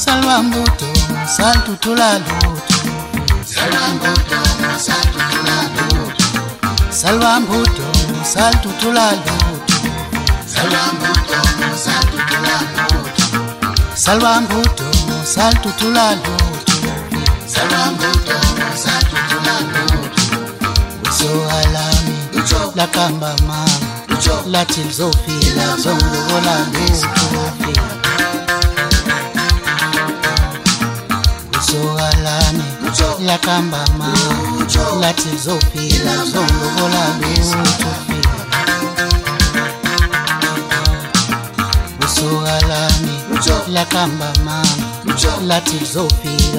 Salwambuto saltutula lutu. Salwambuto saltutula lutu. Salwambuto saltutula lutu. Salwambuto saltutula lutu. Salwambuto saltutula lutu. Salwambuto saltutula lutu. Uso alami lakamba mama lathi lizofika zonglobola lutu. Uso alami lakamba mama lathi lizofika zonglobola lutu. Uso alami lakamba mama lathi lizofika